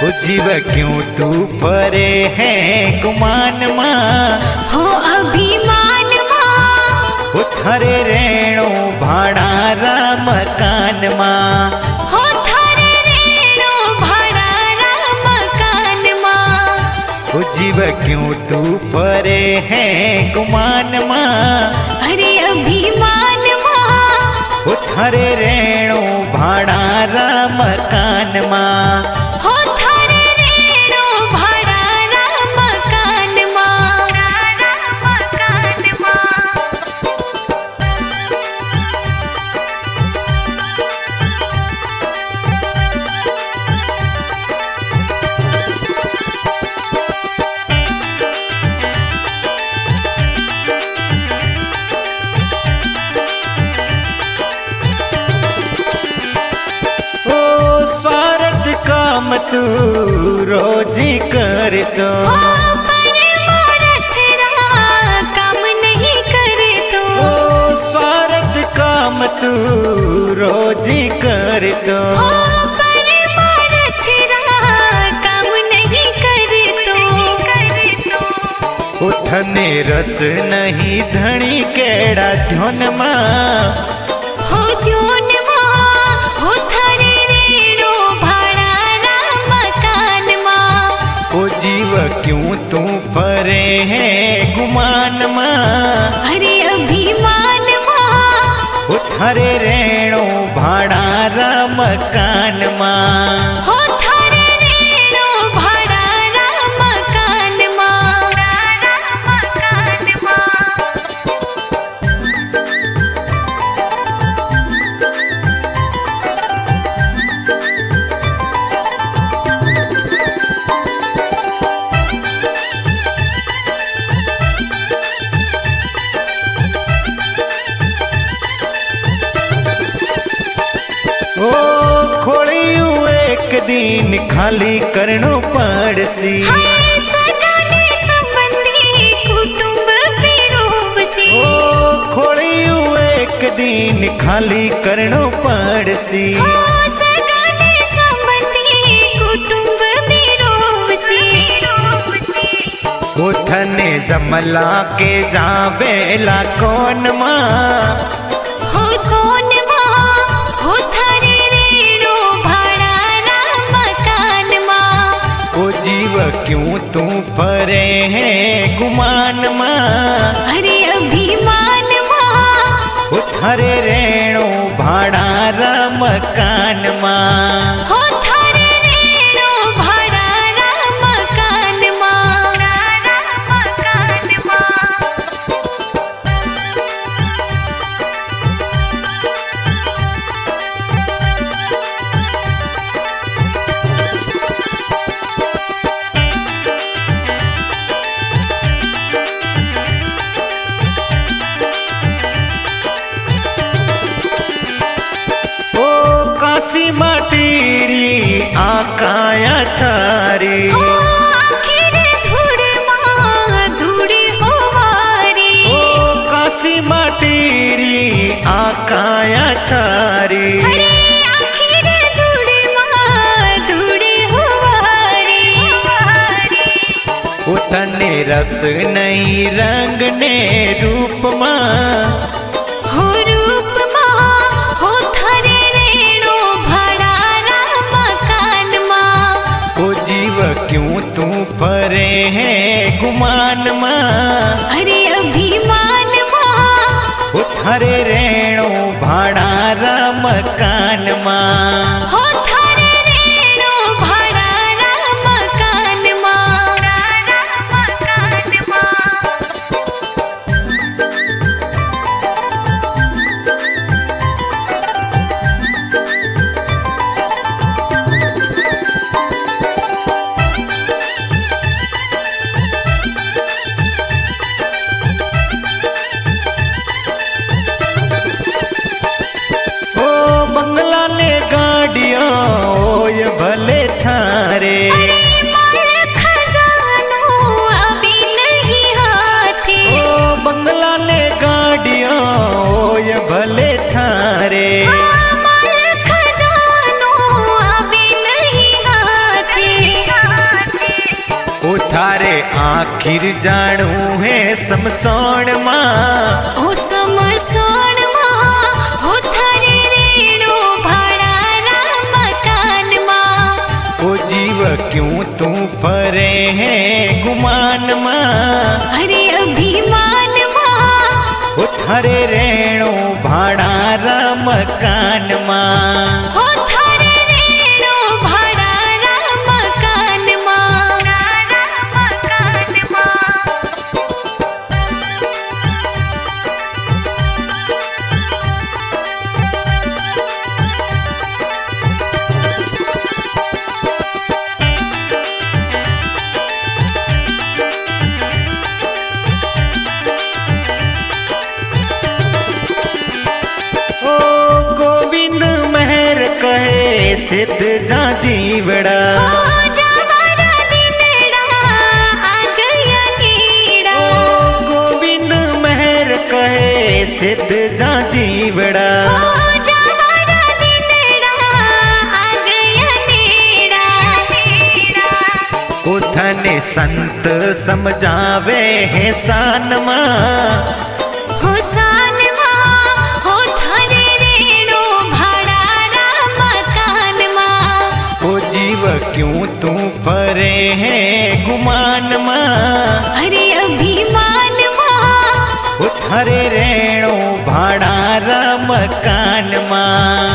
ओ जीव क्यों तू फरे है गुमान माँ हो अभिमान माँ ओ थारे रेणो भाड़ारा मकान माँ हो थारे रेणो भाड़ारा मकान माँ ओ जीव क्यों तू फरे है गुमान माँ अरे अभिमान माँ ओ थारे रेणो भाड़ारा मकान माँ हो थारे रेणो भाड़ारा मकान माँ मकान माँ ओ स्वार्थ काम तू रोजी कर तो काम नहीं करे तो ओ स्वार्थ काम तू रोजी कर तो काम नहीं करे तो उठने रस नहीं धनी केड़ा ध्योन माँ हो ध्योन माँ हो थारे रेणो भाड़ारा मकान माँ ओ जीव क्यों तू फरे है गुमान माँ अरे अभिमान माँ ओ थारे रेणो भाड़ारा मकान माँ हो थारे रेणो भाड़ारा मकान माँ मकान माँ ओ खोड़ियू एक दिन खाली करनो पड़सी हाय सगाने संबंधी कुटुंब पिरोबसी ओ खोड़ियू एक दिन खाली करनो पड़सी हो सगाने संबंधी कुटुंब पिरोबसी उठने जमला के जावेला कौन माँ हो कौन माँ हो थारे रेणो भाड़ारा मकान माँ ओ जीव क्यों तू फरे है गुमान माँ अरे अभिमान माँ ओ थारे रेणो भाड़ारा मकान माँ हो थारे रेणो भाड़ारा मकान माँ मकान माँ ओ काशी माटीरी आकाया थारी हो आखिर धूड़ माँ धूड़ी हो वारी ओ काशी माटीरी आकाया थारी अरे आखिर धूड़ माँ धूड़ी हो वारी उतने रस नहीं रंग ने रूप माँ हो रूप माँ हो थारे रेणो भाड़ारा मकान माँ ओ जीव क्यों तू फरे है गुमान माँ अरे अभिमान माँ ओ थारे रेणो भाड़ारा मकान माँ हो थारे रेणो भाड़ारा मकान माँ मकान माँ ओ बंगला आखिर जाणू है समसोण माँ। ओ समसोण माँ हो थारे रेणो भाड़ा मकान माँ। ओ जीव क्यों तू फरे है गुमान माँ। अरे अभिमान माँ ओ थारे रेणो भाड़ा मकान माँ। हो थारे रेणो भाड़ा मकान माँ। ओ गोविंद मेहर कहे सिद्ध जा जीवड़ा। हो जवारा दिनड़ा आ गया नीड़ा। ओ गोविंद मेहर कहे सिद्ध जा जीवड़ा। हो जवारा दिनड़ा आ गया नीड़ा। उठने संत समझावे है सान माँ। हो सान माँ हो थारे रेणो भाड़ा मकान माँ। ओ जीव क्यों तू फरे है गुमान माँ। अरे अभिमान माँ ओ थारे रेणो भाड़ा मकान माँ।